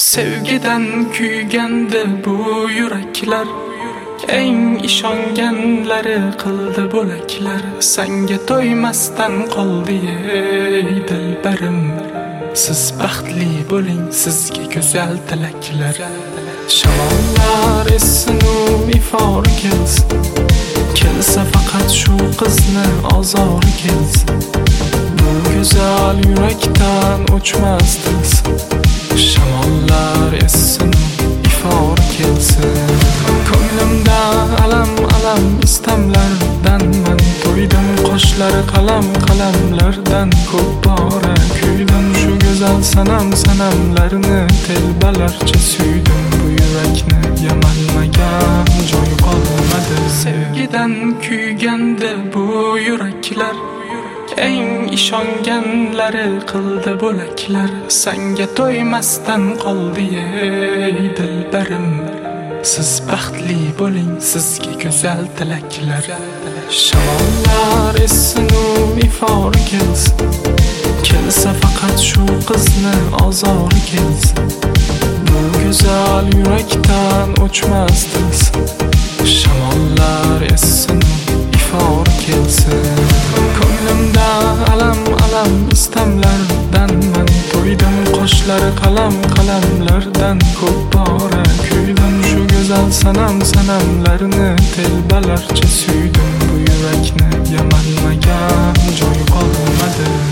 Sevgiden kuygandi bu yuraklar, eng ishonganlari qildi bo'laklar. Senga to'ymasdan qoldi ey dilbarim. Siz baxtli bo'ling, sizga go'zal tilaklar. Shamollar essin u ifori kelsin, kelsa faqat shu qizni ozori kelsin. Bu go'zal yurakdan o'chmas dilsin. Shamollar essin, ifori kelsin. Ko'nglimda alam istamlardan man to'ydim. Qoshlari qalamlardan ko'p bora kuydim. Shu go'zal sanamlarni telbalarcha suydim. Bu yurakni yamalmagan joy qolmadi. Sevgidan kuygandi bu yuraklar, eng ishonganlari qildi bo'laklar. Senga to'ymasdan qoldi ey dilbarim. Siz baxtli bo'ling, sizga go'zal tilaklar. Shamollar essin u ifori kelsin, kelsa faqat shu qizni ozori kelsin. Bu go'zal yurakdan o'chmas dilsin. Shamollar essin u ifori kelsin. Ko'nglimda alam istamlardan man to'ydim. Qoshlari qalamlardan ko'p bora kuydim. Shu go'zal sanamlarni telbalarcha suydim. Bu yurakni yamalmagan joy qolmadi.